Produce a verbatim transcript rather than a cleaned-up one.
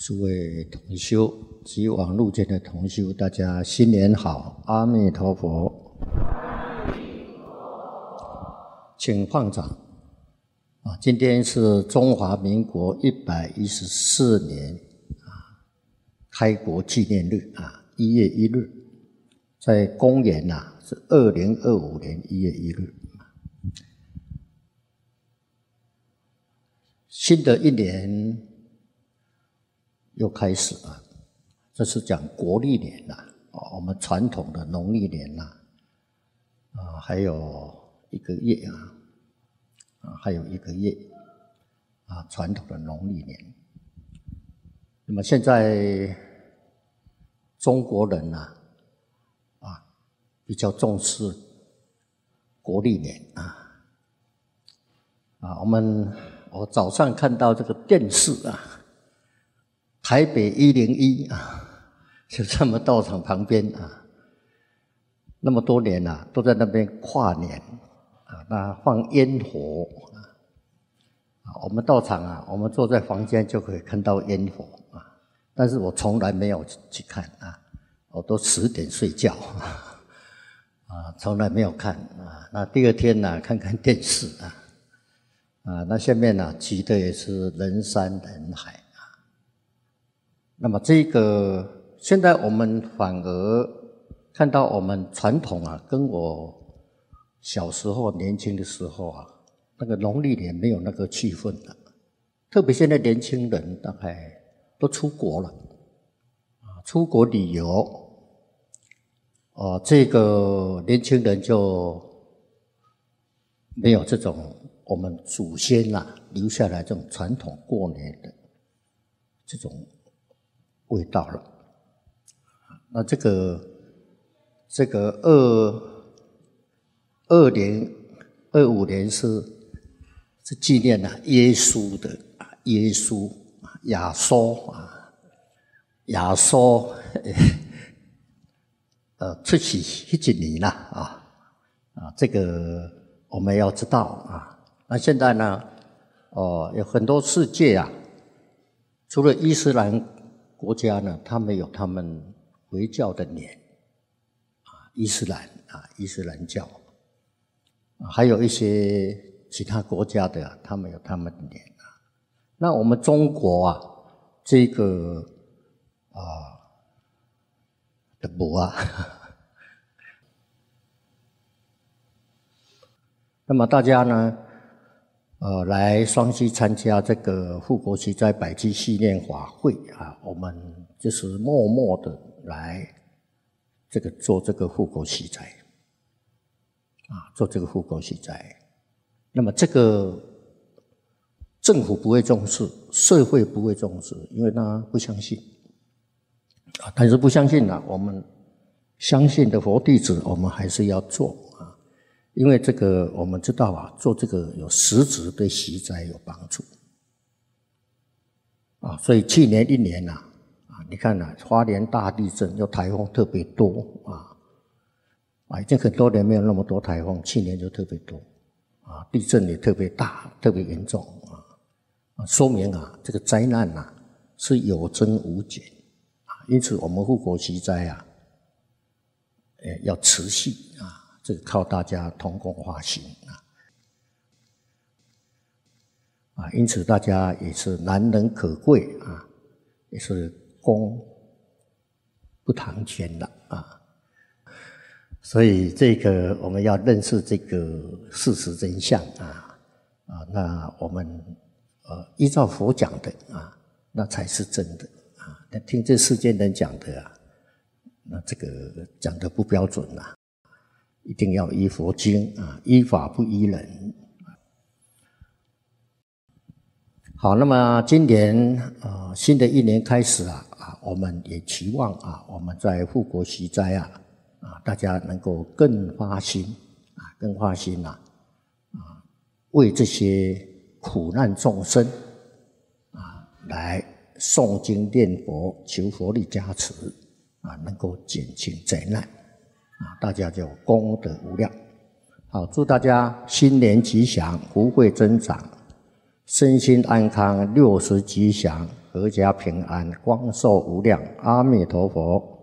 诸位同修及网络间的同修，大家新年好，阿弥陀佛。请放掌。啊，今天是中华民国一百一十四年啊开国纪念日啊，一月一日，在公元呐、啊、是二零二五年一月一日。新的一年又开始了，这是讲国历年啦，啊，我们传统的农历年啦，啊，还有一个月啊，啊，还有一个月啊，传统的农历年。那么现在中国人呐，啊，比较重视国历年啊，啊，我们我早上看到这个电视啊。台北一零一啊，就这么道场旁边啊，那么多年啊，都在那边跨年啊，那放烟火啊。我们道场啊，我们坐在房间就可以看到烟火啊，但是我从来没有去看啊，我都十点睡觉啊，从来没有看啊。那第二天呢、啊，看看电视啊，啊，那下面呢、啊，骑的也是人山人海。那么这个现在我们反而看到我们传统啊，跟我小时候年轻的时候啊，那个农历年没有那个气氛了。特别现在年轻人大概都出国了，啊，出国旅游，哦，这个年轻人就没有这种我们祖先啊留下来这种传统过年的这种味道了。那这个这个二二零二五年是是纪念啊耶稣的耶稣亚稣啊亚稣呃出世迄一年啦啊啊这个我们要知道啊。那现在呢哦有很多世界啊，除了伊斯兰国家呢，他们有他们回教的年啊，伊斯兰啊，伊斯兰教，啊、还有一些其他国家的、啊，他们有他们的年啊。那我们中国啊，这个啊的不啊，那么大家呢？呃，来双溪参加这个护国奇斋百济系念法会啊，我们就是默默的来这个做这个护国奇斋啊，做这个护国奇斋。那么这个政府不会重视，社会不会重视，因为他不相信啊。但是不相信啊，我们相信的佛弟子，我们还是要做。因为这个我们知道啊，做这个有实质对习斋有帮助啊，所以去年一年呐啊，你看啊，花莲大地震又台风特别多啊啊，已经很多年没有那么多台风，去年就特别多啊，地震也特别大，特别严重啊啊，说明啊这个灾难呐、啊、是有增无减啊，因此我们护国奇斋啊，呃要持续啊。这个靠大家同工发心啊，啊，因此大家也是难能可贵啊，也是功不唐捐的啊。所以这个我们要认识这个事实真相啊啊，那我们呃依照佛讲的啊，那才是真的啊。那听这世间人讲的啊，那这个讲的不标准啊。一定要依佛经啊，依法不依人。好，那么今年呃新的一年开始啊啊，我们也期望啊，我们在护国奇斋啊啊，大家能够更发心啊，更发心呐啊，为这些苦难众生啊来诵经念佛，求佛力加持啊，能够减轻灾难。啊，大家就功德无量。好，祝大家新年吉祥，福慧增长，身心安康，六十吉祥， 阖家平安，光寿无量。阿弥陀佛。